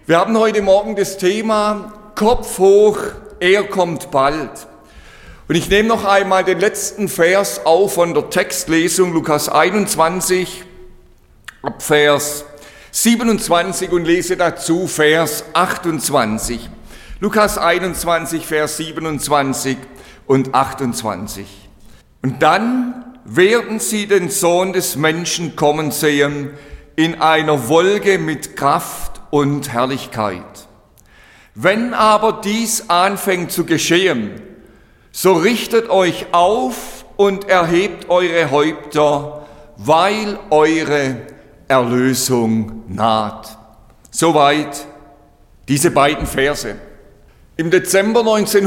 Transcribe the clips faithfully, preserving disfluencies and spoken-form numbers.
Wir haben heute Morgen das Thema Kopf hoch, er kommt bald. Und ich nehme noch einmal den letzten Vers auf von der Textlesung, Lukas einundzwanzig, ab Vers siebenundzwanzig und lese dazu Vers achtundzwanzig. Lukas einundzwanzig, Vers siebenundzwanzig und achtundzwanzig. Und dann werden sie den Sohn des Menschen kommen sehen in einer Wolke mit Kraft und Herrlichkeit. Wenn aber dies anfängt zu geschehen, so richtet euch auf und erhebt eure Häupter, weil eure Erlösung naht. Soweit diese beiden Verse. Im Dezember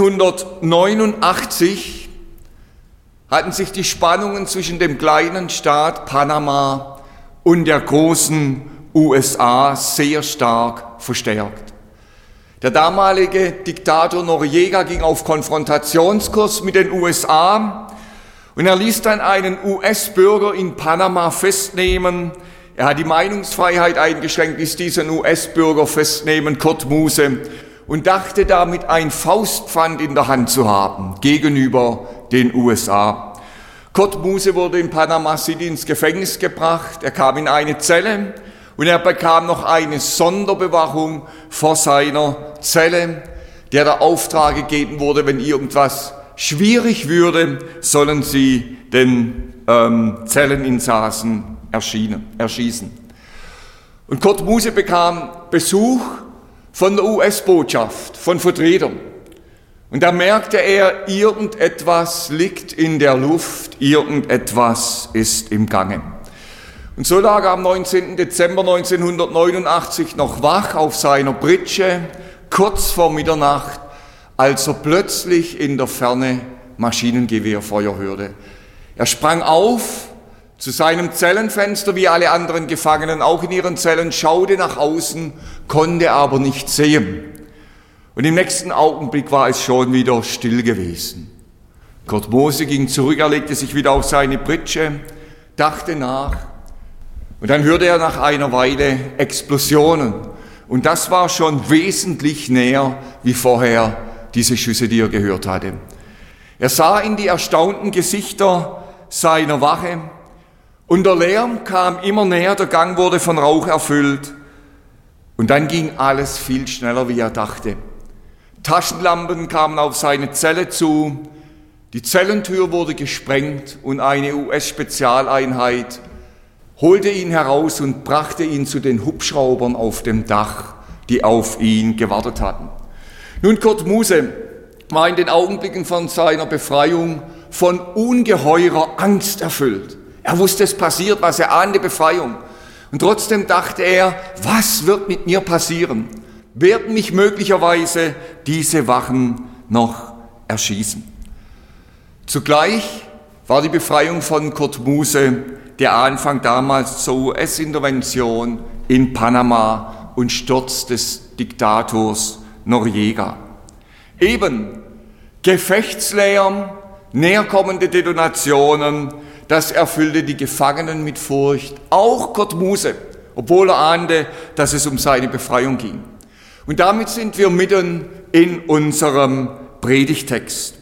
neunzehnhundertneunundachtzig hatten sich die Spannungen zwischen dem kleinen Staat Panama und der großen U S A sehr stark verstärkt. Der damalige Diktator Noriega ging auf Konfrontationskurs mit den U S A und er ließ dann einen U S-Bürger in Panama festnehmen. Er hat die Meinungsfreiheit eingeschränkt, ließ diesen U S-Bürger festnehmen, Kurt Muse, und dachte damit ein Faustpfand in der Hand zu haben gegenüber den U S A. Kurt Muse wurde in Panama City ins Gefängnis gebracht, er kam in eine Zelle und er bekam noch eine Sonderbewachung vor seiner Zelle, der der Auftrag gegeben wurde, wenn irgendwas schwierig würde, sollen sie den ähm, Zelleninsassen erschienen, erschießen. Und Kurt Muse bekam Besuch von der U S-Botschaft, von Vertretern. Und da merkte er, irgendetwas liegt in der Luft, irgendetwas ist im Gange. Und so lag er am neunzehnten Dezember neunzehnhundertneunundachtzig noch wach auf seiner Pritsche, kurz vor Mitternacht, als er plötzlich in der Ferne Maschinengewehrfeuer hörte. Er sprang auf zu seinem Zellenfenster, wie alle anderen Gefangenen auch in ihren Zellen, schaute nach außen, konnte aber nicht sehen. Und im nächsten Augenblick war es schon wieder still gewesen. Kurt Muse ging zurück, er legte sich wieder auf seine Pritsche, dachte nach und dann hörte er nach einer Weile Explosionen. Und das war schon wesentlich näher wie vorher diese Schüsse, die er gehört hatte. Er sah in die erstaunten Gesichter seiner Wache und der Lärm kam immer näher, der Gang wurde von Rauch erfüllt. Und dann ging alles viel schneller, wie er dachte. Taschenlampen kamen auf seine Zelle zu, die Zellentür wurde gesprengt und eine U S-Spezialeinheit holte ihn heraus und brachte ihn zu den Hubschraubern auf dem Dach, die auf ihn gewartet hatten. Nun, Kurt Muse war in den Augenblicken von seiner Befreiung von ungeheurer Angst erfüllt. Er wusste, es passiert was, er ahnte Befreiung. Und trotzdem dachte er, was wird mit mir passieren? Werden mich möglicherweise diese Wachen noch erschießen? Zugleich war die Befreiung von Kurt Muse der Anfang damals zur U S-Intervention in Panama und Sturz des Diktators Noriega. Eben Gefechtslärm, näherkommende Detonationen, das erfüllte die Gefangenen mit Furcht, auch Kurt Muse, obwohl er ahnte, dass es um seine Befreiung ging. Und damit sind wir mitten in unserem Predigtext.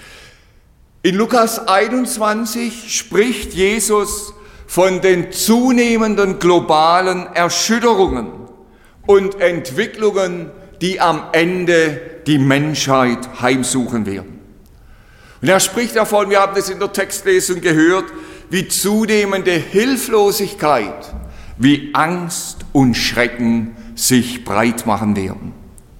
In Lukas einundzwanzig spricht Jesus von den zunehmenden globalen Erschütterungen und Entwicklungen, die am Ende die Menschheit heimsuchen werden. Und er spricht davon, wir haben das in der Textlesung gehört, wie zunehmende Hilflosigkeit, wie Angst und Schrecken sich breit machen werden.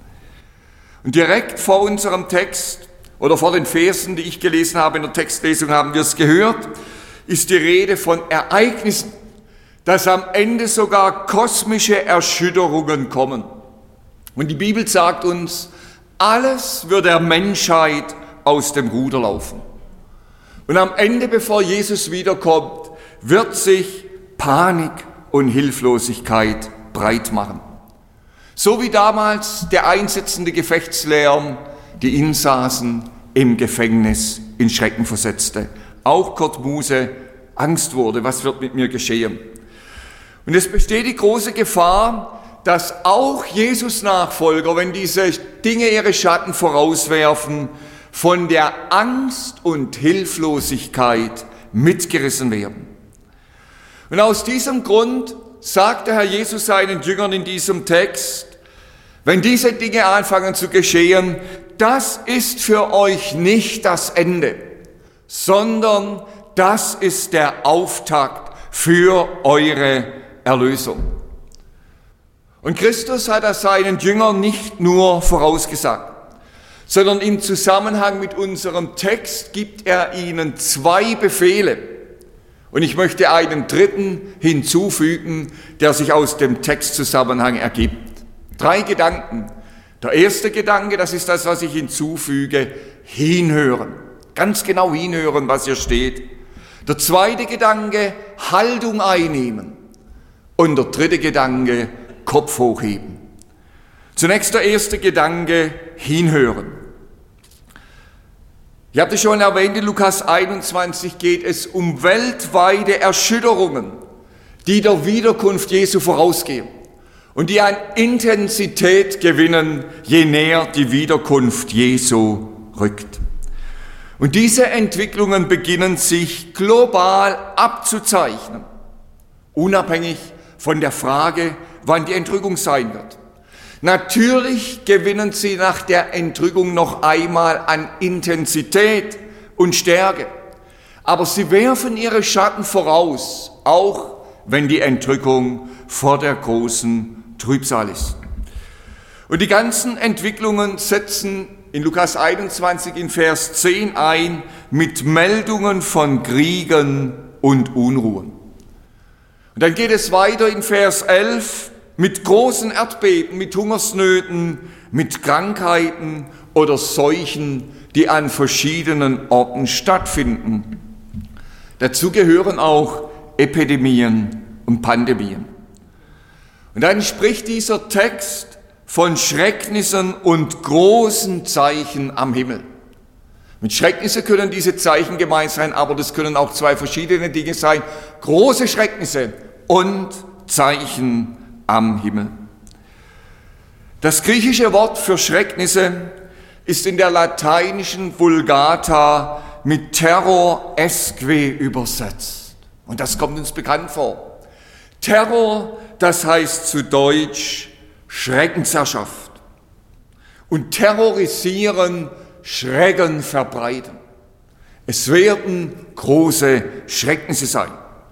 Und direkt vor unserem Text oder vor den Versen, die ich gelesen habe in der Textlesung, haben wir es gehört, ist die Rede von Ereignissen, dass am Ende sogar kosmische Erschütterungen kommen. Und die Bibel sagt uns, alles wird der Menschheit aus dem Ruder laufen. Und am Ende, bevor Jesus wiederkommt, wird sich Panik und Hilflosigkeit breit machen. So wie damals der einsetzende Gefechtslärm die Insassen im Gefängnis in Schrecken versetzte. Auch Kurt Muse Angst wurde, was wird mit mir geschehen? Und es besteht die große Gefahr, dass auch Jesus-Nachfolger, wenn diese Dinge ihre Schatten vorauswerfen, von der Angst und Hilflosigkeit mitgerissen werden. Und aus diesem Grund sagt der Herr Jesus seinen Jüngern in diesem Text, wenn diese Dinge anfangen zu geschehen, das ist für euch nicht das Ende, sondern das ist der Auftakt für eure Erlösung. Und Christus hat das seinen Jüngern nicht nur vorausgesagt, sondern im Zusammenhang mit unserem Text gibt er ihnen zwei Befehle. Und ich möchte einen dritten hinzufügen, der sich aus dem Textzusammenhang ergibt. Drei Gedanken. Der erste Gedanke, das ist das, was ich hinzufüge, hinhören. Ganz genau hinhören, was hier steht. Der zweite Gedanke, Haltung einnehmen. Und der dritte Gedanke, Kopf hochheben. Zunächst der erste Gedanke, hinhören. Ich habe das schon erwähnt, in Lukas einundzwanzig geht es um weltweite Erschütterungen, die der Wiederkunft Jesu vorausgehen und die an Intensität gewinnen, je näher die Wiederkunft Jesu rückt. Und diese Entwicklungen beginnen sich global abzuzeichnen, unabhängig von der Frage, wann die Entrückung sein wird. Natürlich gewinnen sie nach der Entrückung noch einmal an Intensität und Stärke, aber sie werfen ihre Schatten voraus, auch wenn die Entrückung vor der großen Trübsal ist. Und die ganzen Entwicklungen setzen in Lukas einundzwanzig in Vers zehn ein mit Meldungen von Kriegen und Unruhen. Und dann geht es weiter in Vers elf mit großen Erdbeben, mit Hungersnöten, mit Krankheiten oder Seuchen, die an verschiedenen Orten stattfinden. Dazu gehören auch Epidemien und Pandemien. Und dann spricht dieser Text von Schrecknissen und großen Zeichen am Himmel. Mit Schrecknisse können diese Zeichen gemeint sein, aber das können auch zwei verschiedene Dinge sein. Große Schrecknisse und Zeichen am Himmel. Das griechische Wort für Schrecknisse ist in der lateinischen Vulgata mit Terror esque übersetzt. Und das kommt uns bekannt vor. Terror, das heißt zu Deutsch Schreckensherrschaft. Und terrorisieren, Schrecken verbreiten. Es werden große Schrecknisse sein.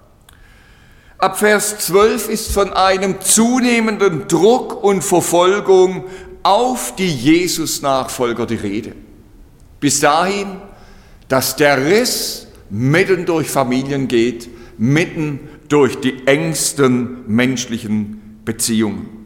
Ab Vers zwölf ist von einem zunehmenden Druck und Verfolgung auf die Jesus-Nachfolger die Rede. Bis dahin, dass der Riss mitten durch Familien geht, mitten durch die engsten menschlichen Beziehungen.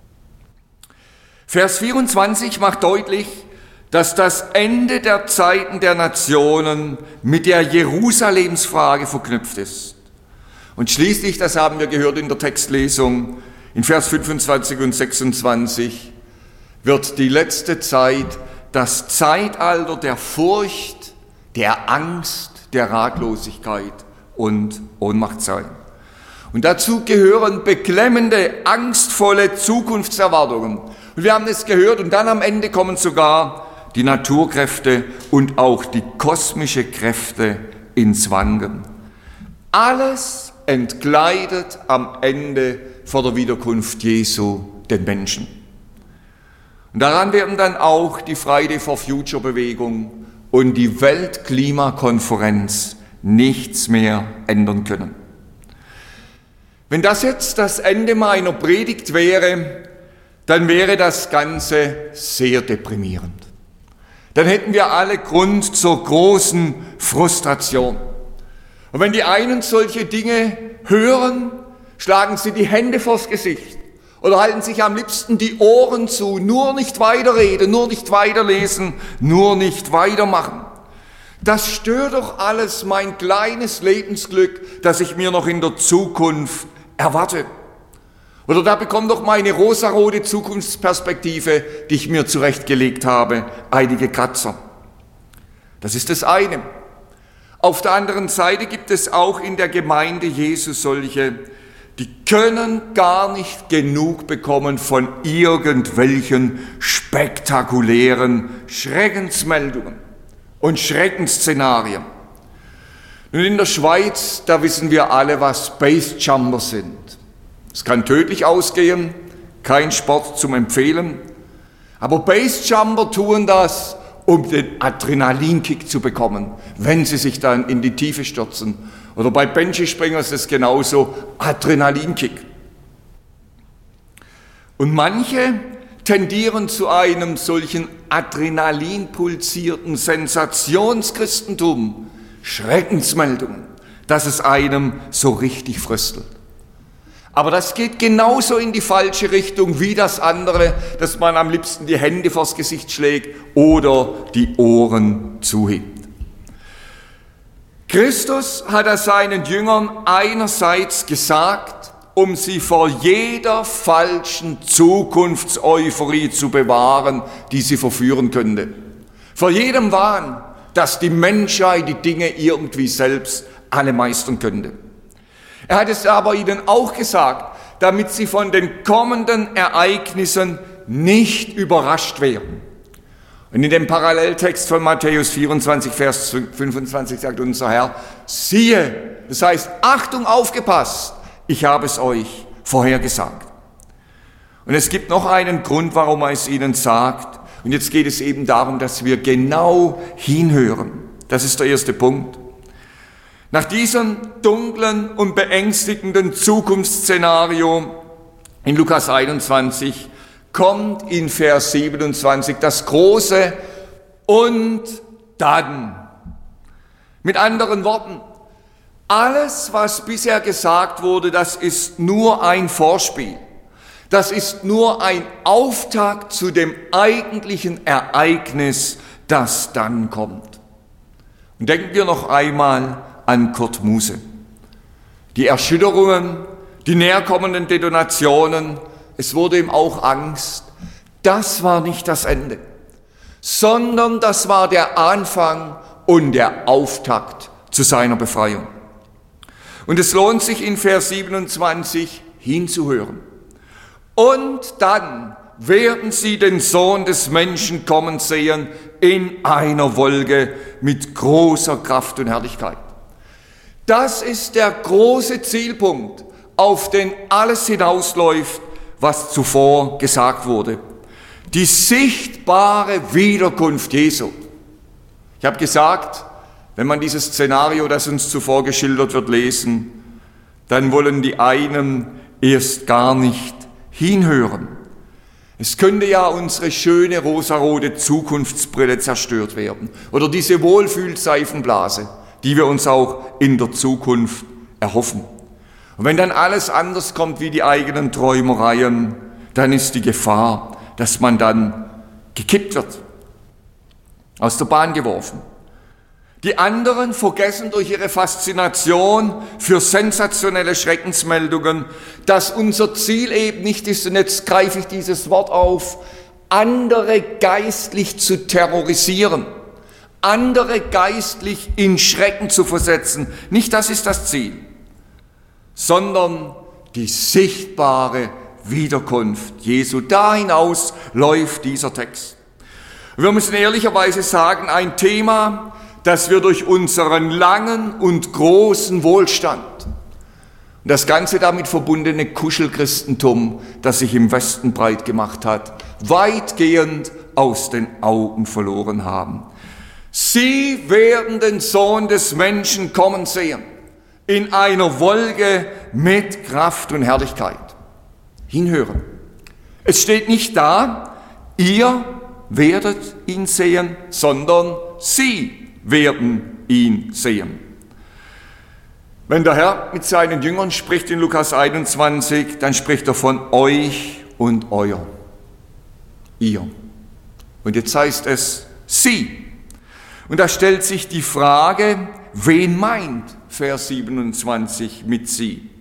Vers vierundzwanzig macht deutlich, dass das Ende der Zeiten der Nationen mit der Jerusalemsfrage verknüpft ist. Und schließlich, das haben wir gehört in der Textlesung, in Vers fünfundzwanzig und sechsundzwanzig, wird die letzte Zeit das Zeitalter der Furcht, der Angst, der Ratlosigkeit und Ohnmacht sein. Und dazu gehören beklemmende, angstvolle Zukunftserwartungen. Und wir haben es gehört, und dann am Ende kommen sogar die Naturkräfte und auch die kosmische Kräfte ins Wanken. Alles entgleitet am Ende vor der Wiederkunft Jesu den Menschen. Und daran werden dann auch die Friday for Future Bewegung und die Weltklimakonferenz nichts mehr ändern können. Wenn das jetzt das Ende meiner Predigt wäre, dann wäre das Ganze sehr deprimierend. Dann hätten wir alle Grund zur großen Frustration. Und wenn die einen solche Dinge hören, schlagen sie die Hände vors Gesicht oder halten sich am liebsten die Ohren zu, nur nicht weiterreden, nur nicht weiterlesen, nur nicht weitermachen. Das stört doch alles mein kleines Lebensglück, das ich mir noch in der Zukunft erwarte. Oder da bekommt doch meine rosarote Zukunftsperspektive, die ich mir zurechtgelegt habe, einige Kratzer. Das ist das eine. Auf der anderen Seite gibt es auch in der Gemeinde Jesu solche, die können gar nicht genug bekommen von irgendwelchen spektakulären Schreckensmeldungen und Schreckensszenarien. Nun, in der Schweiz, da wissen wir alle, was Basejumper sind. Es kann tödlich ausgehen, kein Sport zum Empfehlen, aber Basejumper tun das, um den Adrenalinkick zu bekommen, wenn sie sich dann in die Tiefe stürzen. Oder bei Bungee-Springern ist es genauso, Adrenalinkick. Und manche tendieren zu einem solchen adrenalinpulsierten Sensationschristentum, Schreckensmeldungen, dass es einem so richtig fröstelt. Aber das geht genauso in die falsche Richtung wie das andere, dass man am liebsten die Hände vors Gesicht schlägt oder die Ohren zuhebt. Christus hat er seinen Jüngern einerseits gesagt, um sie vor jeder falschen Zukunftseuphorie zu bewahren, die sie verführen könnte. Vor jedem Wahn, dass die Menschheit die Dinge irgendwie selbst alle meistern könnte. Er hat es aber ihnen auch gesagt, damit sie von den kommenden Ereignissen nicht überrascht werden. Und in dem Paralleltext von Matthäus vierundzwanzig, Vers fünfundzwanzig sagt unser Herr, siehe, das heißt, Achtung, aufgepasst, ich habe es euch vorhergesagt. Und es gibt noch einen Grund, warum er es ihnen sagt. Und jetzt geht es eben darum, dass wir genau hinhören. Das ist der erste Punkt. Nach diesem dunklen und beängstigenden Zukunftsszenario in Lukas einundzwanzig kommt in Vers siebenundzwanzig das große und dann. Mit anderen Worten, alles, was bisher gesagt wurde, das ist nur ein Vorspiel. Das ist nur ein Auftakt zu dem eigentlichen Ereignis, das dann kommt. Und denken wir noch einmal an Kurt Muse. Die Erschütterungen, die näherkommenden Detonationen, es wurde ihm auch Angst. Das war nicht das Ende, sondern das war der Anfang und der Auftakt zu seiner Befreiung. Und es lohnt sich in Vers siebenundzwanzig hinzuhören. Und dann werden sie den Sohn des Menschen kommen sehen in einer Wolke mit großer Kraft und Herrlichkeit. Das ist der große Zielpunkt, auf den alles hinausläuft, was zuvor gesagt wurde. Die sichtbare Wiederkunft Jesu. Ich habe gesagt, wenn man dieses Szenario, das uns zuvor geschildert wird, lesen, dann wollen die einen erst gar nicht hinhören. Es könnte ja unsere schöne rosarote Zukunftsbrille zerstört werden oder diese Wohlfühlseifenblase, die wir uns auch in der Zukunft erhoffen. Und wenn dann alles anders kommt wie die eigenen Träumereien, dann ist die Gefahr, dass man dann gekippt wird, aus der Bahn geworfen. Die anderen vergessen durch ihre Faszination für sensationelle Schreckensmeldungen, dass unser Ziel eben nicht ist, und jetzt greife ich dieses Wort auf, andere geistlich zu terrorisieren, andere geistlich in Schrecken zu versetzen. Nicht das ist das Ziel, sondern die sichtbare Wiederkunft Jesu. Da hinaus läuft dieser Text. Wir müssen ehrlicherweise sagen, ein Thema, das wir durch unseren langen und großen Wohlstand und das ganze damit verbundene Kuschelchristentum, das sich im Westen breit gemacht hat, weitgehend aus den Augen verloren haben. Sie werden den Sohn des Menschen kommen sehen, in einer Wolke mit Kraft und Herrlichkeit. Hinhören. Es steht nicht da, ihr werdet ihn sehen, sondern sie werden ihn sehen. Wenn der Herr mit seinen Jüngern spricht in Lukas einundzwanzig, dann spricht er von euch und euer. Ihr. Und jetzt heißt es sie. Und da stellt sich die Frage, wen meint Vers siebenundzwanzig mit sie?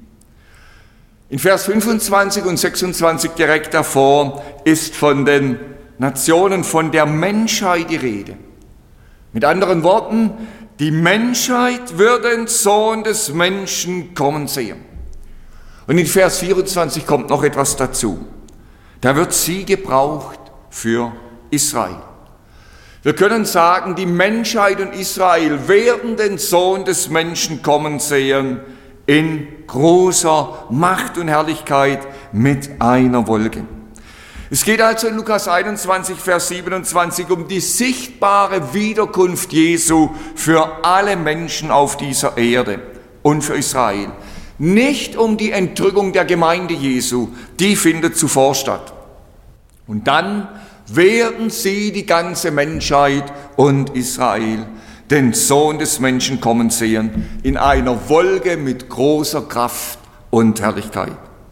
In Vers fünfundzwanzig und sechsundzwanzig direkt davor ist von den Nationen, von der Menschheit die Rede. Mit anderen Worten, die Menschheit wird den Sohn des Menschen kommen sehen. Und in Vers vierundzwanzig kommt noch etwas dazu. Da wird sie gebraucht für Israel. Wir können sagen, die Menschheit und Israel werden den Sohn des Menschen kommen sehen in großer Macht und Herrlichkeit mit einer Wolke. Es geht also in Lukas einundzwanzig, Vers siebenundzwanzig um die sichtbare Wiederkunft Jesu für alle Menschen auf dieser Erde und für Israel. Nicht um die Entrückung der Gemeinde Jesu, die findet zuvor statt. Und dann werden sie, die ganze Menschheit und Israel, den Sohn des Menschen kommen sehen, in einer Wolke mit großer Kraft und Herrlichkeit.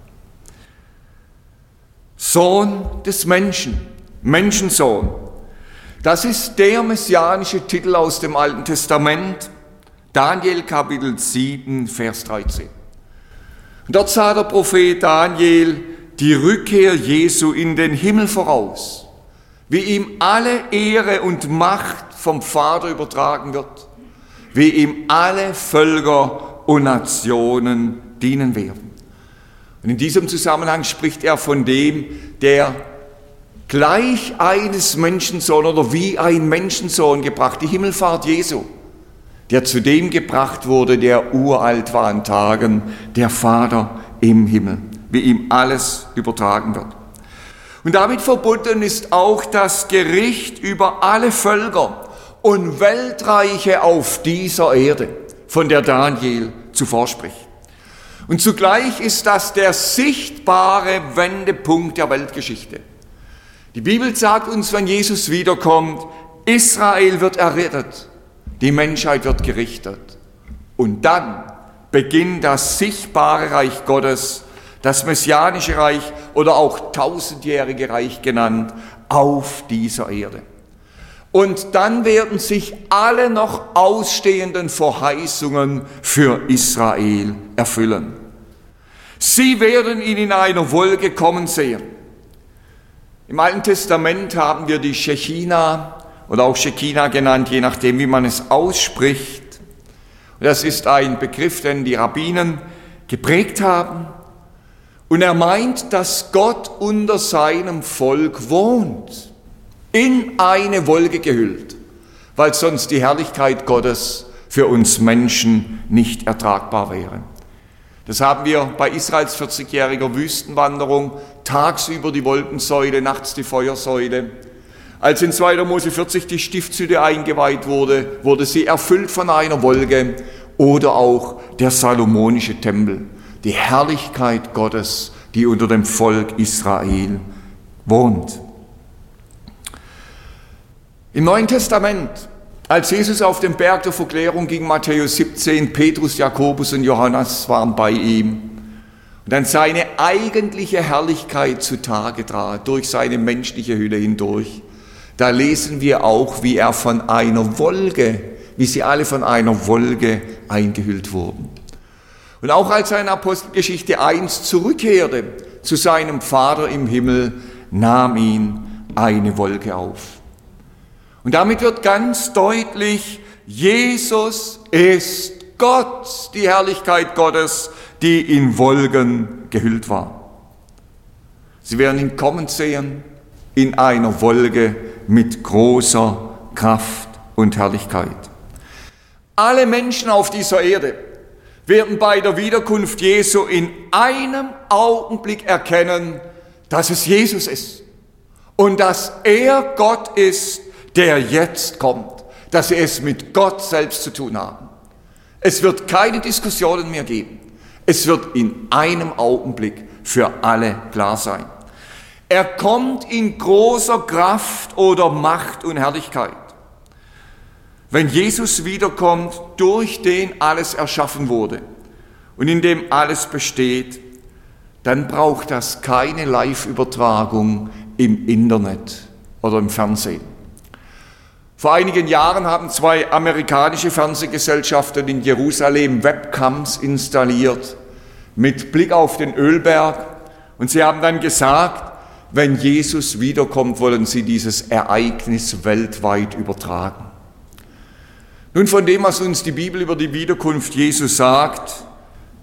Sohn des Menschen, Menschensohn, das ist der messianische Titel aus dem Alten Testament, Daniel Kapitel sieben, Vers dreizehn. Und dort sah der Prophet Daniel die Rückkehr Jesu in den Himmel voraus, wie ihm alle Ehre und Macht vom Vater übertragen wird, wie ihm alle Völker und Nationen dienen werden. Und in diesem Zusammenhang spricht er von dem, der gleich eines Menschensohn oder wie ein Menschensohn gebracht, die Himmelfahrt Jesu, der zu dem gebracht wurde, der uralt war an Tagen, der Vater im Himmel, wie ihm alles übertragen wird. Und damit verbunden ist auch das Gericht über alle Völker und Weltreiche auf dieser Erde, von der Daniel zuvor spricht. Und zugleich ist das der sichtbare Wendepunkt der Weltgeschichte. Die Bibel sagt uns, wenn Jesus wiederkommt, Israel wird errettet, die Menschheit wird gerichtet. Und dann beginnt das sichtbare Reich Gottes, das messianische Reich oder auch tausendjährige Reich genannt, auf dieser Erde. Und dann werden sich alle noch ausstehenden Verheißungen für Israel erfüllen. Sie werden ihn in einer Wolke kommen sehen. Im Alten Testament haben wir die Shechina oder auch Shekinah genannt, je nachdem, wie man es ausspricht. Und das ist ein Begriff, den die Rabbinen geprägt haben. Und er meint, dass Gott unter seinem Volk wohnt, in eine Wolke gehüllt, weil sonst die Herrlichkeit Gottes für uns Menschen nicht ertragbar wäre. Das haben wir bei Israels vierzigjähriger Wüstenwanderung, tagsüber die Wolkensäule, nachts die Feuersäule. Als in zweiter Mose vierzig die Stiftshütte eingeweiht wurde, wurde sie erfüllt von einer Wolke, oder auch der salomonische Tempel, die Herrlichkeit Gottes, die unter dem Volk Israel wohnt. Im Neuen Testament, als Jesus auf den Berg der Verklärung ging, Matthäus siebzehn, Petrus, Jakobus und Johannes waren bei ihm und dann seine eigentliche Herrlichkeit zutage trat, durch seine menschliche Hülle hindurch, da lesen wir auch, wie er von einer Wolke, wie sie alle von einer Wolke eingehüllt wurden. Und auch als er in Apostelgeschichte eins zurückkehrte zu seinem Vater im Himmel, nahm ihn eine Wolke auf. Und damit wird ganz deutlich, Jesus ist Gott, die Herrlichkeit Gottes, die in Wolken gehüllt war. Sie werden ihn kommen sehen in einer Wolke mit großer Kraft und Herrlichkeit. Alle Menschen auf dieser Erde werden bei der Wiederkunft Jesu in einem Augenblick erkennen, dass es Jesus ist und dass er Gott ist, der jetzt kommt, dass sie es mit Gott selbst zu tun haben. Es wird keine Diskussionen mehr geben. Es wird in einem Augenblick für alle klar sein. Er kommt in großer Kraft oder Macht und Herrlichkeit. Wenn Jesus wiederkommt, durch den alles erschaffen wurde und in dem alles besteht, dann braucht das keine Live-Übertragung im Internet oder im Fernsehen. Vor einigen Jahren haben zwei amerikanische Fernsehgesellschaften in Jerusalem Webcams installiert mit Blick auf den Ölberg und sie haben dann gesagt, wenn Jesus wiederkommt, wollen sie dieses Ereignis weltweit übertragen. Nun, von dem, was uns die Bibel über die Wiederkunft Jesu sagt,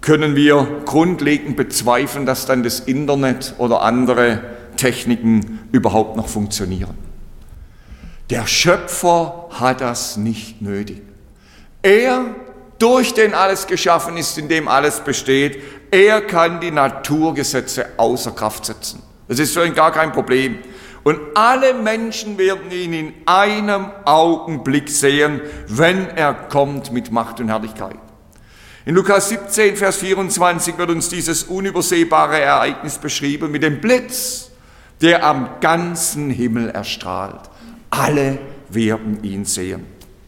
können wir grundlegend bezweifeln, dass dann das Internet oder andere Techniken überhaupt noch funktionieren. Der Schöpfer hat das nicht nötig. Er, durch den alles geschaffen ist, in dem alles besteht, er kann die Naturgesetze außer Kraft setzen. Das ist für ihn gar kein Problem. Und alle Menschen werden ihn in einem Augenblick sehen, wenn er kommt mit Macht und Herrlichkeit. In Lukas siebzehn, Vers vierundzwanzig wird uns dieses unübersehbare Ereignis beschrieben mit dem Blitz, der am ganzen Himmel erstrahlt. Alle werden ihn sehen.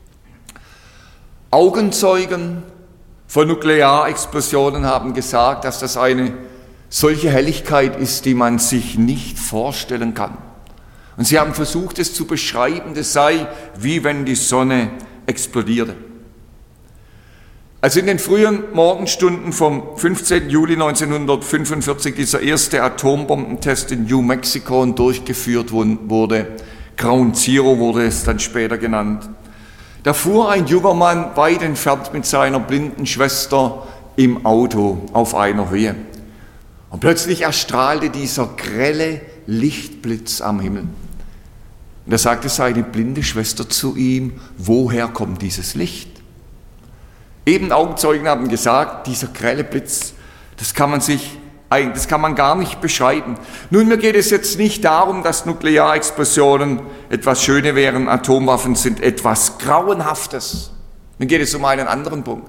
Augenzeugen von Nuklearexplosionen haben gesagt, dass das eine solche Helligkeit ist, die man sich nicht vorstellen kann. Und sie haben versucht, es zu beschreiben, das sei wie wenn die Sonne explodierte. Als in den frühen Morgenstunden vom fünfzehnten Juli neunzehnhundertfünfundvierzig dieser erste Atombombentest in New Mexico durchgeführt wurde, Ground Zero wurde es dann später genannt, da fuhr ein junger Mann weit entfernt mit seiner blinden Schwester im Auto auf einer Höhe. Und plötzlich erstrahlte dieser grelle Lichtblitz am Himmel. Und da sagte seine blinde Schwester zu ihm, woher kommt dieses Licht? Eben Augenzeugen haben gesagt, dieser grelle Blitz, das kann man sich, das kann man gar nicht beschreiben. Nun, mir geht es jetzt nicht darum, dass Nuklearexplosionen etwas Schönes wären, Atomwaffen sind etwas Grauenhaftes. Mir geht es um einen anderen Punkt.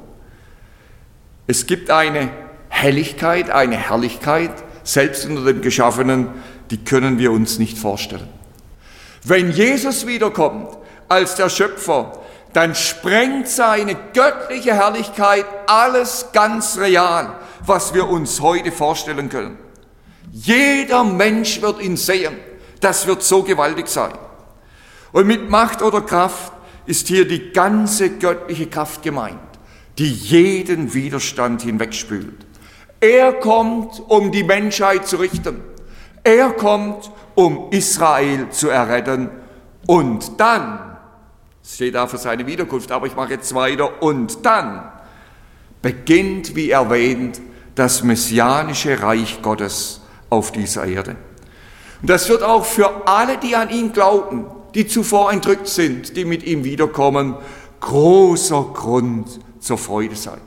Es gibt eine Helligkeit, eine Herrlichkeit, selbst unter dem Geschaffenen, die können wir uns nicht vorstellen. Wenn Jesus wiederkommt als der Schöpfer, dann sprengt seine göttliche Herrlichkeit alles ganz real, was wir uns heute vorstellen können. Jeder Mensch wird ihn sehen. Das wird so gewaltig sein. Und mit Macht oder Kraft ist hier die ganze göttliche Kraft gemeint, die jeden Widerstand hinwegspült. Er kommt, um die Menschheit zu richten. Er kommt, um Israel zu erretten. Und dann, es steht da für seine Wiederkunft, aber ich mache jetzt weiter, und dann beginnt, wie erwähnt, das messianische Reich Gottes auf dieser Erde. Und das wird auch für alle, die an ihn glauben, die zuvor entrückt sind, die mit ihm wiederkommen, großer Grund zur Freude sein.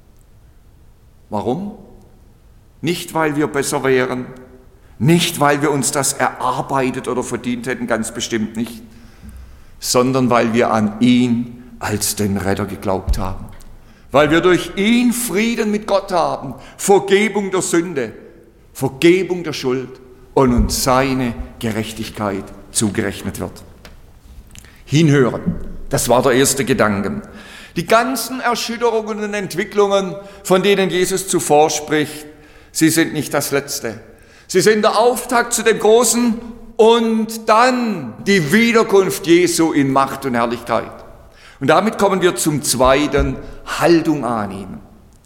Warum? Nicht, weil wir besser wären, nicht, weil wir uns das erarbeitet oder verdient hätten, ganz bestimmt nicht, sondern weil wir an ihn als den Retter geglaubt haben. Weil wir durch ihn Frieden mit Gott haben, Vergebung der Sünde, Vergebung der Schuld und uns seine Gerechtigkeit zugerechnet wird. Hinhören, das war der erste Gedanke. Die ganzen Erschütterungen und Entwicklungen, von denen Jesus zuvor spricht, sie sind nicht das Letzte. Sie sind der Auftakt zu dem großen und dann die Wiederkunft Jesu in Macht und Herrlichkeit. Und damit kommen wir zum zweiten, Haltung annehmen.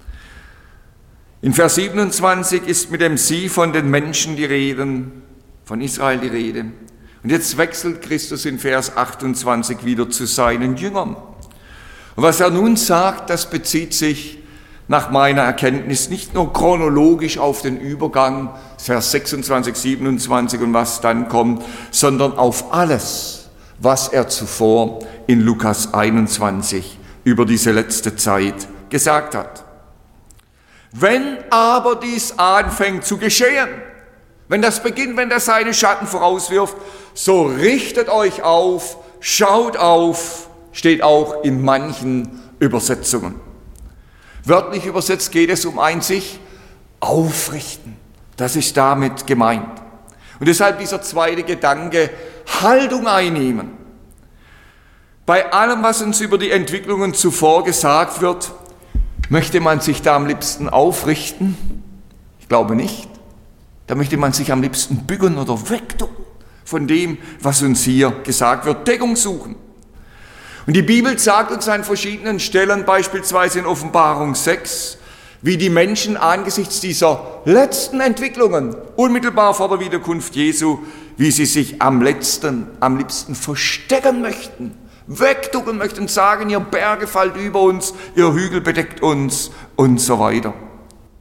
In Vers siebenundzwanzig ist mit dem Sie von den Menschen die Rede, von Israel die Rede. Und jetzt wechselt Christus in Vers achtundzwanzig wieder zu seinen Jüngern. Und was er nun sagt, das bezieht sich nach meiner Erkenntnis nicht nur chronologisch auf den Übergang, Vers sechsundzwanzig, siebenundzwanzig und was dann kommt, sondern auf alles, was er zuvor in Lukas einundzwanzig über diese letzte Zeit gesagt hat. Wenn aber dies anfängt zu geschehen, wenn das beginnt, wenn das seine Schatten vorauswirft, so richtet euch auf, schaut auf, steht auch in manchen Übersetzungen. Wörtlich übersetzt geht es um ein sich aufrichten. Das ist damit gemeint. Und deshalb dieser zweite Gedanke, Haltung einnehmen. Bei allem, was uns über die Entwicklungen zuvor gesagt wird, möchte man sich da am liebsten aufrichten? Ich glaube nicht. Da möchte man sich am liebsten bücken oder wegducken von dem, was uns hier gesagt wird, Deckung suchen. Und die Bibel sagt uns an verschiedenen Stellen, beispielsweise in Offenbarung sechs, wie die Menschen angesichts dieser letzten Entwicklungen, unmittelbar vor der Wiederkunft Jesu, wie sie sich am letzten, am liebsten verstecken möchten, wegducken möchten, sagen, ihr Berge fallt über uns, ihr Hügel bedeckt uns und so weiter.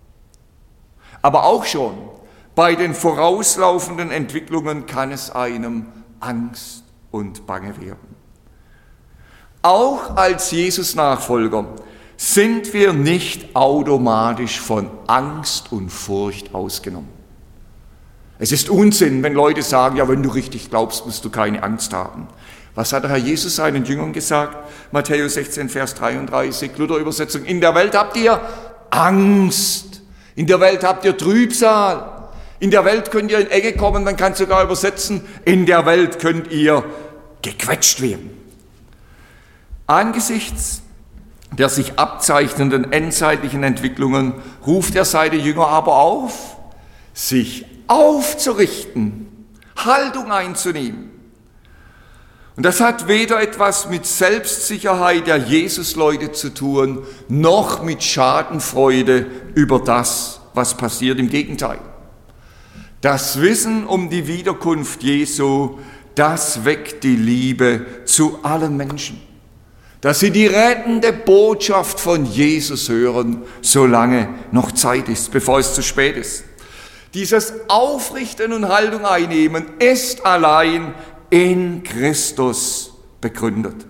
Aber auch schon bei den vorauslaufenden Entwicklungen kann es einem Angst und Bange werden. Auch als Jesus-Nachfolger sind wir nicht automatisch von Angst und Furcht ausgenommen. Es ist Unsinn, wenn Leute sagen, ja, wenn du richtig glaubst, musst du keine Angst haben. Was hat der Herr Jesus seinen Jüngern gesagt? Matthäus sechzehn, Vers dreiunddreißig, Luther-Übersetzung. In der Welt habt ihr Angst. In der Welt habt ihr Trübsal. In der Welt könnt ihr in Ecke kommen, man kann sogar übersetzen, in der Welt könnt ihr gequetscht werden. Angesichts der sich abzeichnenden endzeitlichen Entwicklungen ruft er seine Jünger aber auf, sich aufzurichten, Haltung einzunehmen. Und das hat weder etwas mit Selbstsicherheit der Jesusleute zu tun, noch mit Schadenfreude über das, was passiert. Im Gegenteil. Das Wissen um die Wiederkunft Jesu, das weckt die Liebe zu allen Menschen. Dass sie die rettende Botschaft von Jesus hören, solange noch Zeit ist, bevor es zu spät ist. Dieses Aufrichten und Haltung einnehmen ist allein in Christus begründet.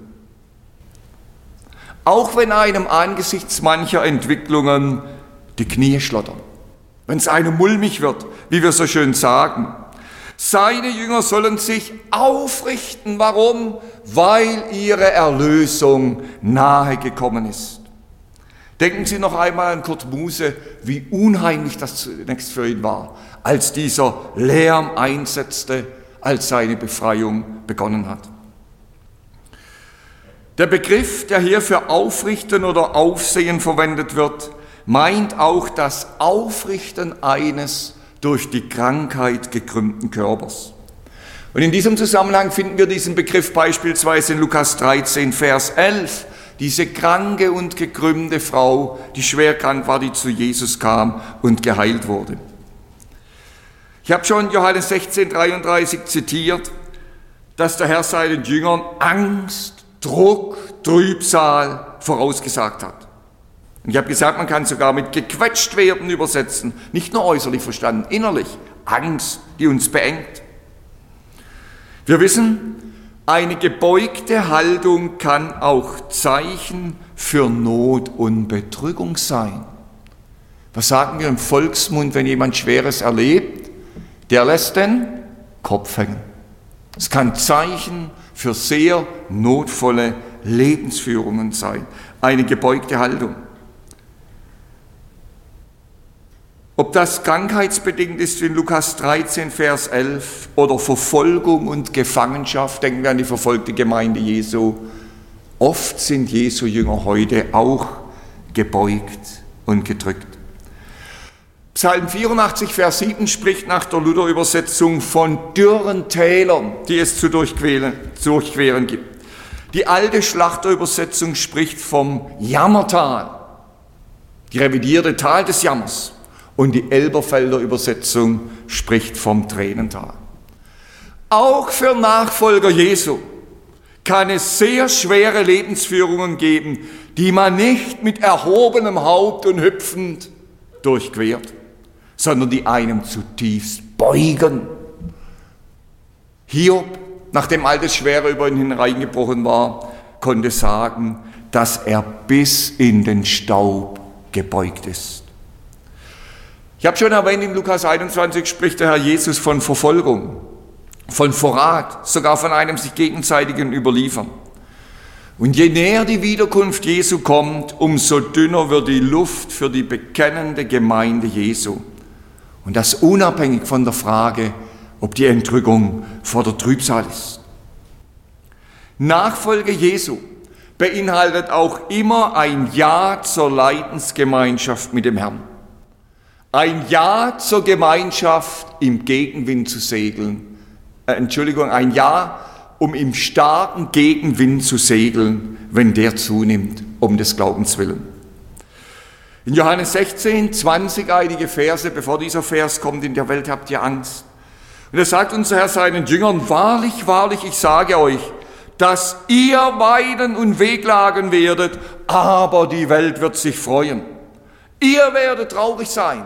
Auch wenn einem angesichts mancher Entwicklungen die Knie schlottern, wenn es einem mulmig wird, wie wir so schön sagen, seine Jünger sollen sich aufrichten. Warum? Weil ihre Erlösung nahe gekommen ist. Denken Sie noch einmal an Kurt Muse, wie unheimlich das zunächst für ihn war, als dieser Lärm einsetzte, als seine Befreiung begonnen hat. Der Begriff, der hier für Aufrichten oder Aufsehen verwendet wird, meint auch das Aufrichten eines durch die Krankheit gekrümmten Körpers. Und in diesem Zusammenhang finden wir diesen Begriff beispielsweise in Lukas dreizehn, Vers elf. Diese kranke und gekrümmte Frau, die schwer krank war, die zu Jesus kam und geheilt wurde. Ich habe schon Johannes sechzehn, dreiunddreißig zitiert, dass der Herr seinen Jüngern Angst, Druck, Trübsal vorausgesagt hat. Und ich habe gesagt, man kann sogar mit gequetscht werden übersetzen, nicht nur äußerlich verstanden, innerlich. Angst, die uns beengt. Wir wissen, eine gebeugte Haltung kann auch Zeichen für Not und Bedrückung sein. Was sagen wir im Volksmund, wenn jemand Schweres erlebt? Der lässt den Kopf hängen. Es kann Zeichen für sehr notvolle Lebensführungen sein. Eine gebeugte Haltung. Ob das krankheitsbedingt ist wie in Lukas dreizehn, Vers elf oder Verfolgung und Gefangenschaft, denken wir an die verfolgte Gemeinde Jesu. Oft sind Jesu Jünger heute auch gebeugt und gedrückt. Psalm vierundachtzig, Vers sieben spricht nach der Luther-Übersetzung von dürren Tälern, die es zu durchqueren, zu durchqueren gibt. Die alte Schlachterübersetzung spricht vom Jammertal, die revidierte Tal des Jammers. Und die Elberfelder Übersetzung spricht vom Tränental. Auch für Nachfolger Jesu kann es sehr schwere Lebensführungen geben, die man nicht mit erhobenem Haupt und hüpfend durchquert, sondern die einem zutiefst beugen. Hiob, nachdem all das Schwere über ihn hineingebrochen war, konnte sagen, dass er bis in den Staub gebeugt ist. Ich habe schon erwähnt, in Lukas einundzwanzig spricht der Herr Jesus von Verfolgung, von Verrat, sogar von einem sich gegenseitigen Überliefern. Und je näher die Wiederkunft Jesu kommt, umso dünner wird die Luft für die bekennende Gemeinde Jesu. Und das unabhängig von der Frage, ob die Entrückung vor der Trübsal ist. Nachfolge Jesu beinhaltet auch immer ein Ja zur Leidensgemeinschaft mit dem Herrn. Ein Ja zur Gemeinschaft im Gegenwind zu segeln. Äh, Entschuldigung, ein Ja, um im starken Gegenwind zu segeln, wenn der zunimmt, um des Glaubens willen. In Johannes sechzehn, zwanzig, einige Verse, bevor dieser Vers kommt, in der Welt habt ihr Angst. Und er sagt unser Herr seinen Jüngern, wahrlich, wahrlich, ich sage euch, dass ihr weinen und wehklagen werdet, aber die Welt wird sich freuen. Ihr werdet traurig sein,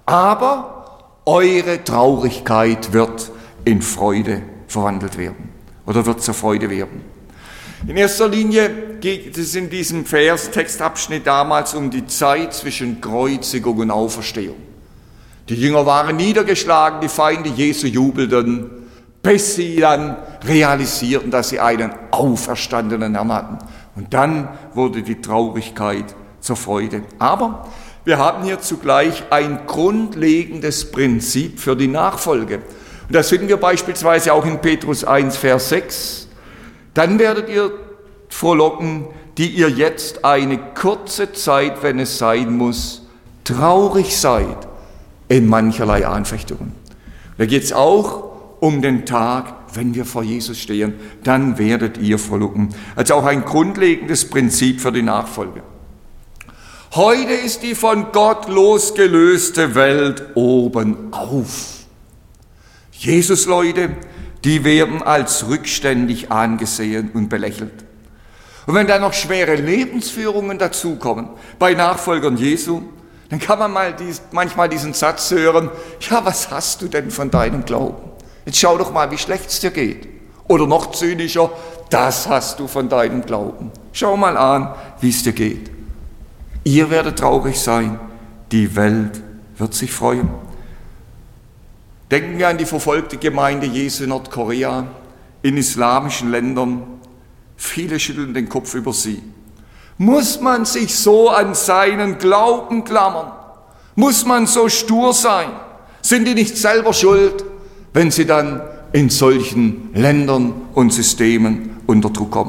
Aber eure Traurigkeit wird in Freude verwandelt werden oder wird zur Freude werden. In erster Linie geht es in diesem Vers, Textabschnitt damals um die Zeit zwischen Kreuzigung und Auferstehung. Die Jünger waren niedergeschlagen, die Feinde Jesu jubelten, bis sie dann realisierten, dass sie einen auferstandenen Herrn hatten. Und dann wurde die Traurigkeit zur Freude. Aber wir haben hier zugleich ein grundlegendes Prinzip für die Nachfolge. Und das finden wir beispielsweise auch in Petrus eins, Vers sechs. Dann werdet ihr frohlocken, die ihr jetzt eine kurze Zeit, wenn es sein muss, traurig seid in mancherlei Anfechtungen. Da geht es auch um den Tag, wenn wir vor Jesus stehen, dann werdet ihr frohlocken. Also auch ein grundlegendes Prinzip für die Nachfolge. Heute ist die von Gott losgelöste Welt oben auf. Jesus-Leute, die werden als rückständig angesehen und belächelt. Und wenn dann noch schwere Lebensführungen dazukommen bei Nachfolgern Jesu, dann kann man mal dies, manchmal diesen Satz hören, ja, was hast du denn von deinem Glauben? Jetzt schau doch mal, wie schlecht es dir geht. Oder noch zynischer, das hast du von deinem Glauben. Schau mal an, wie es dir geht. Ihr werdet traurig sein, die Welt wird sich freuen. Denken wir an die verfolgte Gemeinde Jesu in Nordkorea, in islamischen Ländern. Viele schütteln den Kopf über sie. Muss man sich so an seinen Glauben klammern? Muss man so stur sein? Sind die nicht selber schuld, wenn sie dann in solchen Ländern und Systemen unter Druck kommen?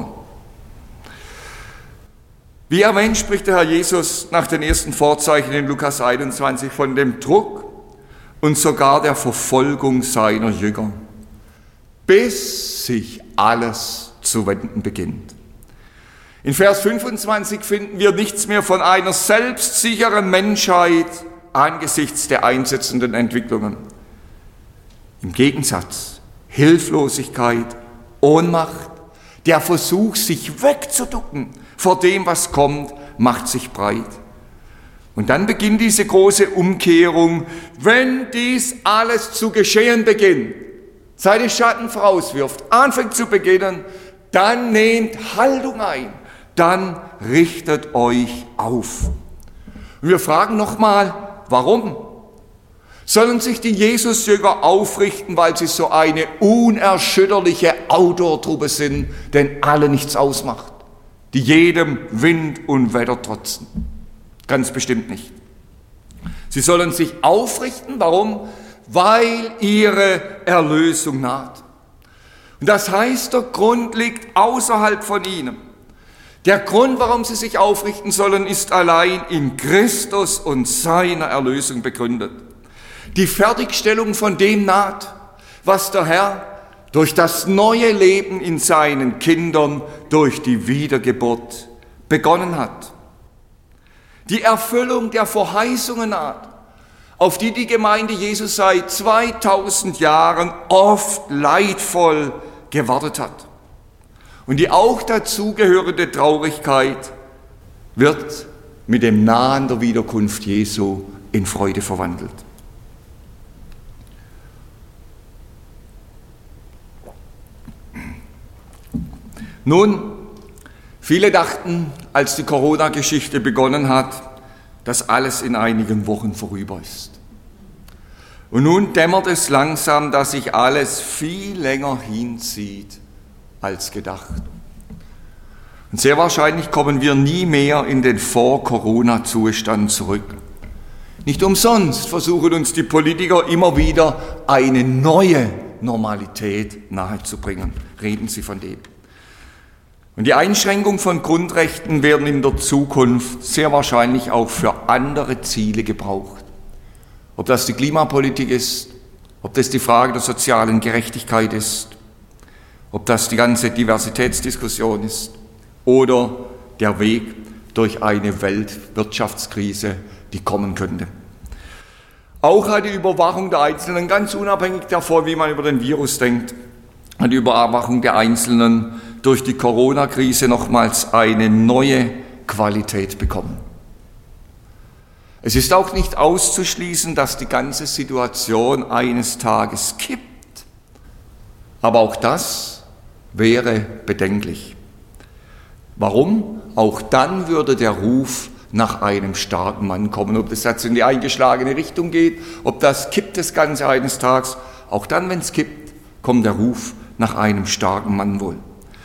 Wie erwähnt, spricht der Herr Jesus nach den ersten Vorzeichen in Lukas einundzwanzig von dem Druck und sogar der Verfolgung seiner Jünger, bis sich alles zu wenden beginnt. In Vers fünfundzwanzig finden wir nichts mehr von einer selbstsicheren Menschheit angesichts der einsetzenden Entwicklungen. Im Gegensatz, Hilflosigkeit, Ohnmacht, der Versuch, sich wegzuducken vor dem, was kommt, macht sich breit. Und dann beginnt diese große Umkehrung, wenn dies alles zu geschehen beginnt, seine Schatten vorauswirft, anfängt zu beginnen, dann nehmt Haltung ein, dann richtet euch auf. Und wir fragen nochmal, warum? Sollen sich die Jesus-Jünger aufrichten, weil sie so eine unerschütterliche Outdoor-Truppe sind, denn alle nichts ausmacht, die jedem Wind und Wetter trotzen? Ganz bestimmt nicht. Sie sollen sich aufrichten, warum? Weil ihre Erlösung naht. Und das heißt, der Grund liegt außerhalb von ihnen. Der Grund, warum sie sich aufrichten sollen, ist allein in Christus und seiner Erlösung begründet. Die Fertigstellung von dem naht, was der Herr durch das neue Leben in seinen Kindern, durch die Wiedergeburt begonnen hat. Die Erfüllung der Verheißungen naht, auf die die Gemeinde Jesus seit zweitausend Jahren oft leidvoll gewartet hat. Und die auch dazugehörende Traurigkeit wird mit dem Nahen der Wiederkunft Jesu in Freude verwandelt. Nun, viele dachten, als die Corona-Geschichte begonnen hat, dass alles in einigen Wochen vorüber ist. Und nun dämmert es langsam, dass sich alles viel länger hinzieht als gedacht. Und sehr wahrscheinlich kommen wir nie mehr in den Vor-Corona-Zustand zurück. Nicht umsonst versuchen uns die Politiker immer wieder eine neue Normalität nahezubringen. Reden sie von dem. Und die Einschränkung von Grundrechten werden in der Zukunft sehr wahrscheinlich auch für andere Ziele gebraucht. Ob das die Klimapolitik ist, ob das die Frage der sozialen Gerechtigkeit ist, ob das die ganze Diversitätsdiskussion ist oder der Weg durch eine Weltwirtschaftskrise, die kommen könnte. Auch hat die Überwachung der Einzelnen, ganz unabhängig davon, wie man über den Virus denkt, hat die Überwachung der Einzelnen durch die Corona-Krise nochmals eine neue Qualität bekommen. Es ist auch nicht auszuschließen, dass die ganze Situation eines Tages kippt. Aber auch das wäre bedenklich. Warum? Auch dann würde der Ruf nach einem starken Mann kommen. Ob das jetzt in die eingeschlagene Richtung geht, ob das kippt das Ganze eines Tages, auch dann, wenn es kippt, kommt der Ruf nach einem starken Mann wohl.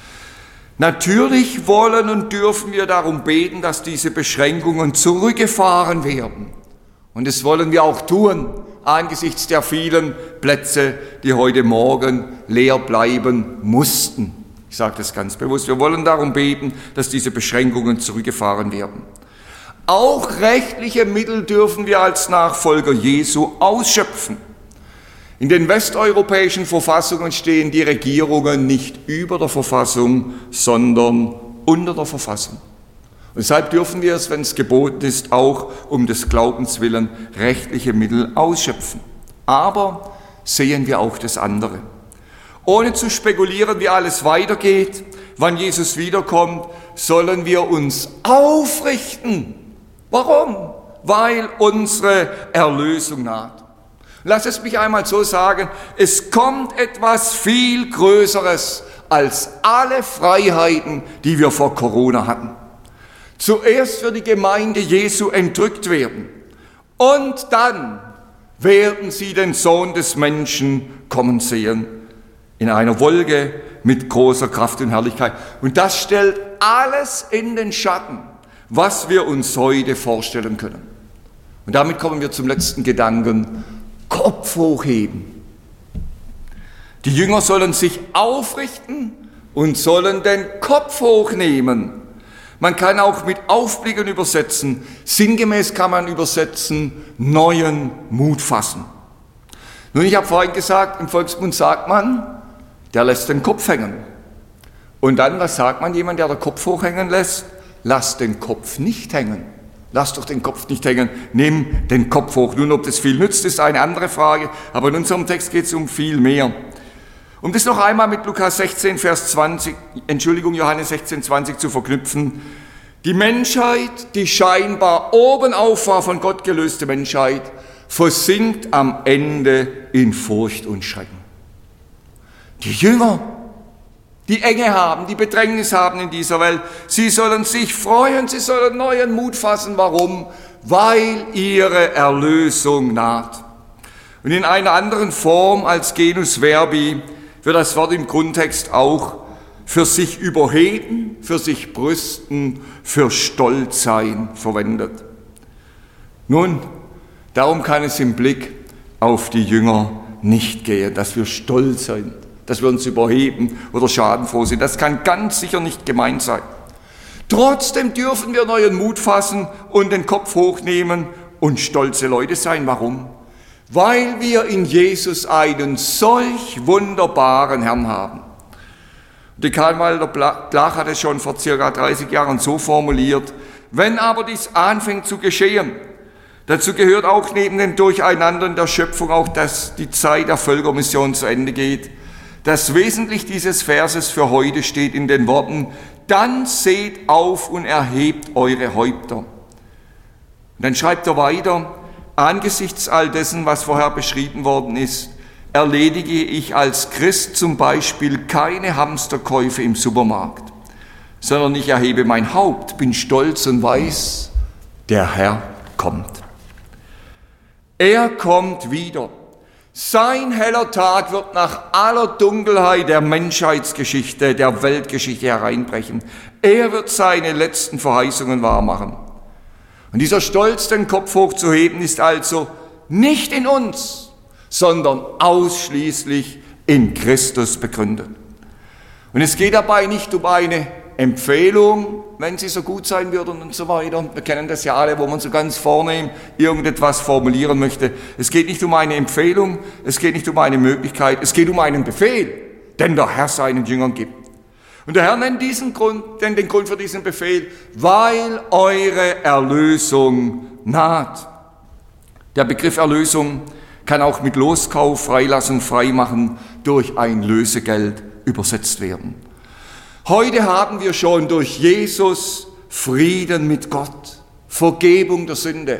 Natürlich wollen und dürfen wir darum beten, dass diese Beschränkungen zurückgefahren werden. Und das wollen wir auch tun, angesichts der vielen Plätze, die heute Morgen leer bleiben mussten. Ich sage das ganz bewusst. Wir wollen darum beten, dass diese Beschränkungen zurückgefahren werden. Auch rechtliche Mittel dürfen wir als Nachfolger Jesu ausschöpfen. In den westeuropäischen Verfassungen stehen die Regierungen nicht über der Verfassung, sondern unter der Verfassung. Und deshalb dürfen wir es, wenn es geboten ist, auch um des Glaubens willen rechtliche Mittel ausschöpfen. Aber sehen wir auch das andere. Ohne zu spekulieren, wie alles weitergeht, wann Jesus wiederkommt, sollen wir uns aufrichten. Warum? Weil unsere Erlösung naht. Lass es mich einmal so sagen, es kommt etwas viel Größeres als alle Freiheiten, die wir vor Corona hatten. Zuerst wird die Gemeinde Jesu entrückt werden und dann werden sie den Sohn des Menschen kommen sehen in einer Wolke mit großer Kraft und Herrlichkeit. Und das stellt alles in den Schatten, was wir uns heute vorstellen können. Und damit kommen wir zum letzten Gedanken: Kopf hochheben. Die Jünger sollen sich aufrichten und sollen den Kopf hochnehmen. Man kann auch mit Aufblicken übersetzen. Sinngemäß kann man übersetzen, neuen Mut fassen. Nun, ich habe vorhin gesagt, im Volksmund sagt man, der lässt den Kopf hängen. Und dann, was sagt man jemand, der den Kopf hochhängen lässt? Lass den Kopf nicht hängen. Lass doch den Kopf nicht hängen, nimm den Kopf hoch. Nun, ob das viel nützt, ist eine andere Frage, aber in unserem Text geht es um viel mehr. Um das noch einmal mit Lukas sechzehn, Vers zwanzig, Entschuldigung, Johannes sechzehn, zwanzig zu verknüpfen. Die Menschheit, die scheinbar obenauf war, von Gott gelöste Menschheit, versinkt am Ende in Furcht und Schrecken. Die Jünger, die Enge haben, die Bedrängnis haben in dieser Welt, sie sollen sich freuen, sie sollen neuen Mut fassen. Warum? Weil ihre Erlösung naht. Und in einer anderen Form als Genus Verbi wird das Wort im Grundtext auch für sich überheben, für sich brüsten, für stolz sein verwendet. Nun, darum kann es im Blick auf die Jünger nicht gehen, dass wir stolz sind, dass wir uns überheben oder schadenfroh sind. Das kann ganz sicher nicht gemeint sein. Trotzdem dürfen wir neuen Mut fassen und den Kopf hochnehmen und stolze Leute sein. Warum? Weil wir in Jesus einen solch wunderbaren Herrn haben. Die Karl Walter Blach hat es schon vor circa dreißig Jahren so formuliert: Wenn aber dies anfängt zu geschehen, dazu gehört auch neben dem Durcheinander in der Schöpfung auch, dass die Zeit der Völkermission zu Ende geht. Das Wesentliche dieses Verses für heute steht in den Worten: Dann seht auf und erhebt eure Häupter. Und dann schreibt er weiter: Angesichts all dessen, was vorher beschrieben worden ist, erledige ich als Christ zum Beispiel keine Hamsterkäufe im Supermarkt, sondern ich erhebe mein Haupt, bin stolz und weiß, der Herr kommt. Er kommt wieder. Sein heller Tag wird nach aller Dunkelheit der Menschheitsgeschichte, der Weltgeschichte hereinbrechen. Er wird seine letzten Verheißungen wahrmachen. Und dieser Stolz, den Kopf hochzuheben, ist also nicht in uns, sondern ausschließlich in Christus begründet. Und es geht dabei nicht um eine Empfehlung, wenn sie so gut sein würden und so weiter. Wir kennen das ja alle, wo man so ganz vornehm irgendetwas formulieren möchte. Es geht nicht um eine Empfehlung, es geht nicht um eine Möglichkeit, es geht um einen Befehl, den der Herr seinen Jüngern gibt. Und der Herr nennt diesen Grund, denn den Grund für diesen Befehl, weil eure Erlösung naht. Der Begriff Erlösung kann auch mit Loskauf, Freilassung, Freimachen durch ein Lösegeld übersetzt werden. Heute haben wir schon durch Jesus Frieden mit Gott, Vergebung der Sünde,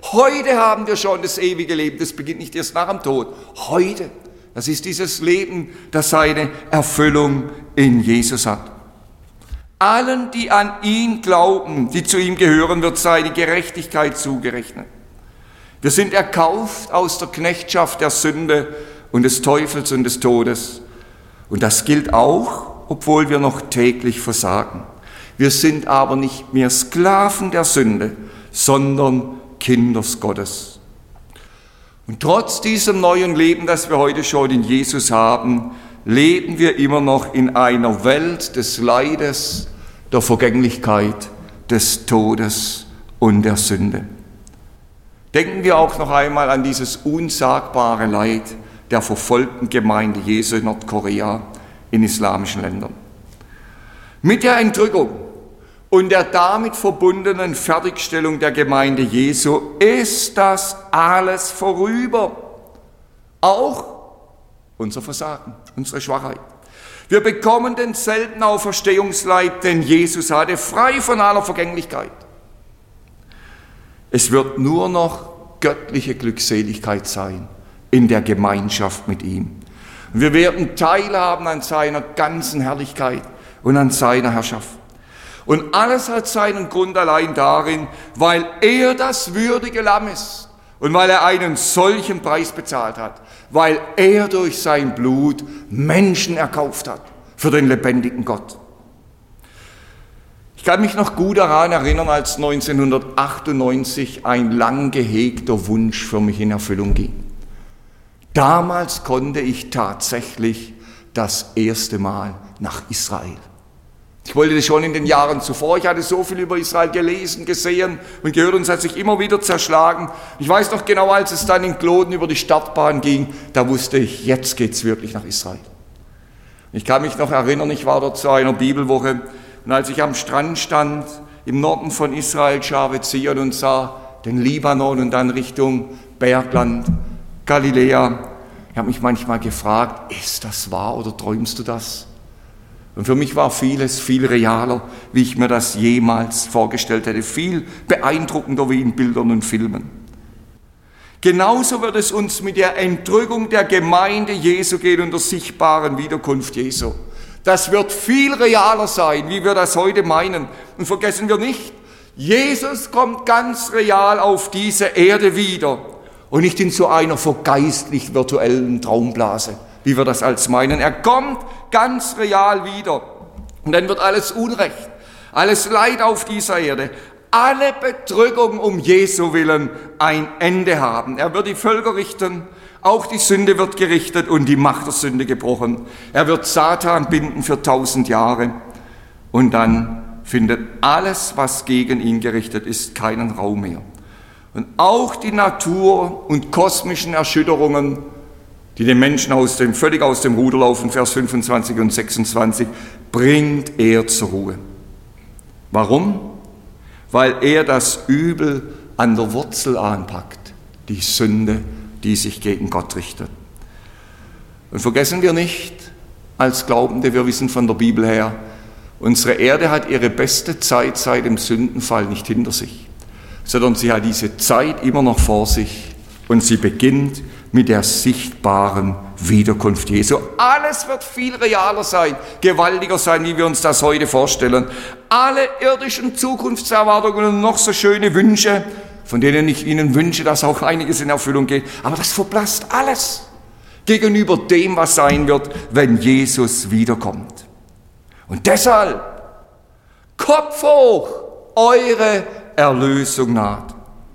Heute haben wir schon das ewige Leben, das beginnt nicht erst nach dem Tod. Heute, das ist dieses Leben, das seine Erfüllung in Jesus hat. Allen, die an ihn glauben, die zu ihm gehören, wird seine Gerechtigkeit zugerechnet. Wir sind erkauft aus der Knechtschaft der Sünde und des Teufels und des Todes. Und das gilt auch, obwohl wir noch täglich versagen. Wir sind aber nicht mehr Sklaven der Sünde, sondern Kinder Gottes. Und trotz diesem neuen Leben, das wir heute schon in Jesus haben, leben wir immer noch in einer Welt des Leides, der Vergänglichkeit, des Todes und der Sünde. Denken wir auch noch einmal an dieses unsagbare Leid der verfolgten Gemeinde Jesu in Nordkorea, in islamischen Ländern. Mit der Entrückung und der damit verbundenen Fertigstellung der Gemeinde Jesu ist das alles vorüber. Auch unser Versagen, unsere Schwachheit. Wir bekommen denselben Auferstehungsleib, den Jesus hatte, frei von aller Vergänglichkeit. Es wird nur noch göttliche Glückseligkeit sein in der Gemeinschaft mit ihm. Und wir werden teilhaben an seiner ganzen Herrlichkeit und an seiner Herrschaft. Und alles hat seinen Grund allein darin, weil er das würdige Lamm ist und weil er einen solchen Preis bezahlt hat, weil er durch sein Blut Menschen erkauft hat für den lebendigen Gott. Ich kann mich noch gut daran erinnern, als neunzehnhundertachtundneunzig ein lang gehegter Wunsch für mich in Erfüllung ging. Damals konnte ich tatsächlich das erste Mal nach Israel. Ich wollte das schon in den Jahren zuvor. Ich hatte so viel über Israel gelesen, gesehen und gehört und es hat sich immer wieder zerschlagen. Ich weiß noch genau, als es dann in Kloten über die Startbahn ging, da wusste ich, jetzt geht's wirklich nach Israel. Ich kann mich noch erinnern, ich war dort zu einer Bibelwoche und als ich am Strand stand, im Norden von Israel, Schave Zion und sah den Libanon und dann Richtung Bergland, Galiläa, ich habe mich manchmal gefragt, ist das wahr oder träumst du das? Und für mich war vieles viel realer, wie ich mir das jemals vorgestellt hätte, viel beeindruckender wie in Bildern und Filmen. Genauso wird es uns mit der Entrückung der Gemeinde Jesu gehen und der sichtbaren Wiederkunft Jesu. Das wird viel realer sein, wie wir das heute meinen. Und vergessen wir nicht, Jesus kommt ganz real auf diese Erde wieder und nicht in so einer vergeistlich virtuellen Traumblase, wie wir das als meinen. Er kommt ganz real wieder. Und dann wird alles Unrecht, alles Leid auf dieser Erde, alle Bedrückung um Jesu willen ein Ende haben. Er wird die Völker richten, auch die Sünde wird gerichtet und die Macht der Sünde gebrochen. Er wird Satan binden für tausend Jahre und dann findet alles, was gegen ihn gerichtet ist, keinen Raum mehr. Und auch die Natur und kosmischen Erschütterungen, die den Menschen aus dem, völlig aus dem Ruder laufen, Vers fünfundzwanzig und sechsundzwanzig, bringt er zur Ruhe. Warum? Weil er das Übel an der Wurzel anpackt, die Sünde, die sich gegen Gott richtet. Und vergessen wir nicht, als Glaubende, wir wissen von der Bibel her, unsere Erde hat ihre beste Zeit seit dem Sündenfall nicht hinter sich, sondern sie hat diese Zeit immer noch vor sich und sie beginnt mit der sichtbaren Wiederkunft Jesu. Alles wird viel realer sein, gewaltiger sein, wie wir uns das heute vorstellen. Alle irdischen Zukunftserwartungen und noch so schöne Wünsche, von denen ich Ihnen wünsche, dass auch einiges in Erfüllung geht, aber das verblasst alles gegenüber dem, was sein wird, wenn Jesus wiederkommt. Und deshalb, Kopf hoch, eure Erlösung naht.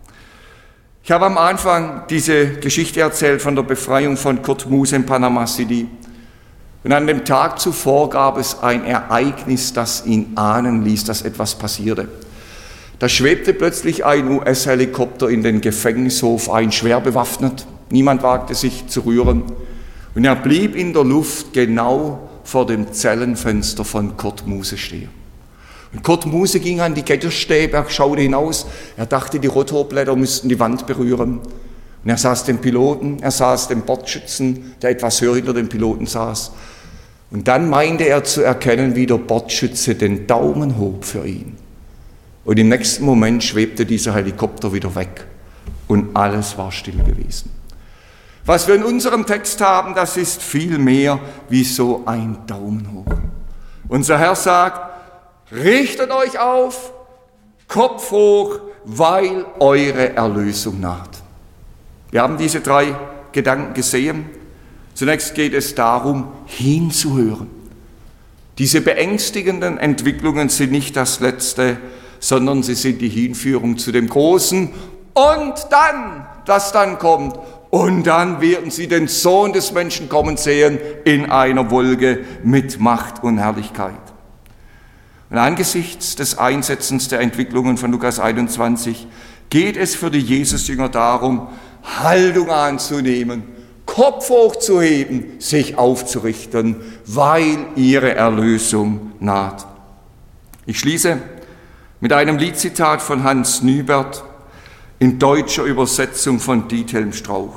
Ich habe am Anfang diese Geschichte erzählt von der Befreiung von Kurt Muse in Panama City. Und an dem Tag zuvor gab es ein Ereignis, das ihn ahnen ließ, dass etwas passierte. Da schwebte plötzlich ein U S-Helikopter in den Gefängnishof ein, schwer bewaffnet. Niemand wagte sich zu rühren. Und er blieb in der Luft genau vor dem Zellenfenster von Kurt Muse stehen. Und Kurt Muse ging an die Gitterstäbe, er schaute hinaus, er dachte, die Rotorblätter müssten die Wand berühren. Und er sah den Piloten, er sah den Bordschützen, der etwas höher hinter dem Piloten saß. Und dann meinte er zu erkennen, wie der Bordschütze den Daumen hob für ihn. Und im nächsten Moment schwebte dieser Helikopter wieder weg und alles war still gewesen. Was wir in unserem Text haben, das ist viel mehr wie so ein Daumen hoch. Unser Herr sagt, richtet euch auf, Kopf hoch, weil eure Erlösung naht. Wir haben diese drei Gedanken gesehen. Zunächst geht es darum, hinzuhören. Diese beängstigenden Entwicklungen sind nicht das Letzte, sondern sie sind die Hinführung zu dem Großen. Und dann, das dann kommt, und dann werden sie den Sohn des Menschen kommen sehen in einer Wolke mit Macht und Herrlichkeit. Und angesichts des Einsetzens der Entwicklungen von Lukas einundzwanzig geht es für die Jesusjünger darum, Haltung anzunehmen, Kopf hochzuheben, sich aufzurichten, weil ihre Erlösung naht. Ich schließe mit einem Liedzitat von Hans Nübert in deutscher Übersetzung von Diethelm Strauch.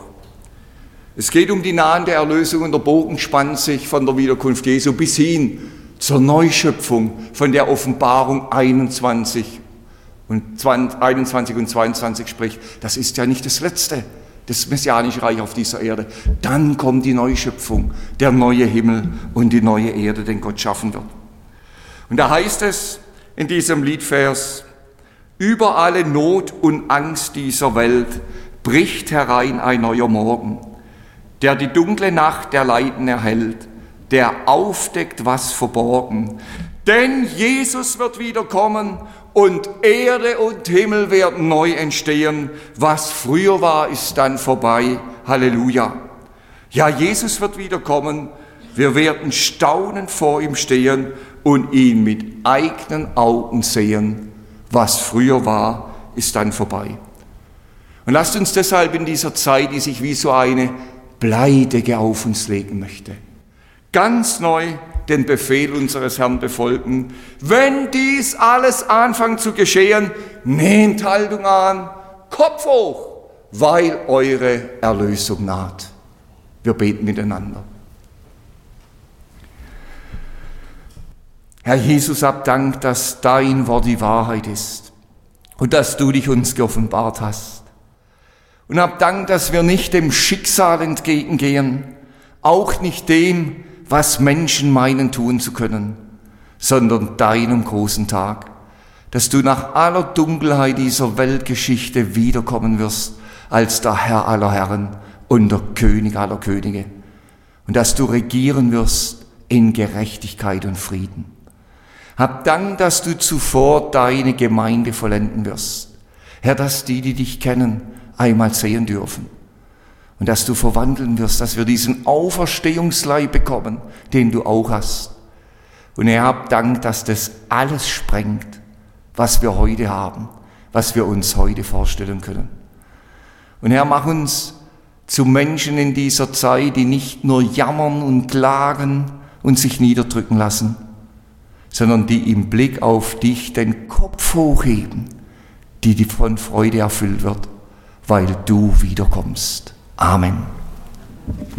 Es geht um die nahende Erlösung und der Bogen spannt sich von der Wiederkunft Jesu bis hin zur Neuschöpfung von der Offenbarung einundzwanzig und zweiundzwanzig spricht. Das ist ja nicht das Letzte, das messianische Reich auf dieser Erde. Dann kommt die Neuschöpfung, der neue Himmel und die neue Erde, den Gott schaffen wird. Und da heißt es in diesem Liedvers, über alle Not und Angst dieser Welt bricht herein ein neuer Morgen, der die dunkle Nacht der Leiden erhellt, der aufdeckt, was verborgen. Denn Jesus wird wiederkommen und Erde und Himmel werden neu entstehen. Was früher war, ist dann vorbei. Halleluja. Ja, Jesus wird wiederkommen. Wir werden staunend vor ihm stehen und ihn mit eigenen Augen sehen. Was früher war, ist dann vorbei. Und lasst uns deshalb in dieser Zeit, die sich wie so eine Bleidecke auf uns legen möchte, ganz neu den Befehl unseres Herrn befolgen. Wenn dies alles anfängt zu geschehen, nehmt Haltung an, Kopf hoch, weil eure Erlösung naht. Wir beten miteinander. Herr Jesus, hab Dank, dass dein Wort die Wahrheit ist und dass du dich uns geoffenbart hast. Und hab Dank, dass wir nicht dem Schicksal entgegengehen, auch nicht dem, was Menschen meinen tun zu können, sondern deinem großen Tag, dass du nach aller Dunkelheit dieser Weltgeschichte wiederkommen wirst als der Herr aller Herren und der König aller Könige und dass du regieren wirst in Gerechtigkeit und Frieden. Hab Dank, dass du zuvor deine Gemeinde vollenden wirst. Herr, dass die, die dich kennen, einmal sehen dürfen. Und dass du verwandeln wirst, dass wir diesen Auferstehungsleib bekommen, den du auch hast. Und Herr, hab Dank, dass das alles sprengt, was wir heute haben, was wir uns heute vorstellen können. Und Herr, mach uns zu Menschen in dieser Zeit, die nicht nur jammern und klagen und sich niederdrücken lassen, sondern die im Blick auf dich den Kopf hochheben, die von Freude erfüllt wird, weil du wiederkommst. Amen.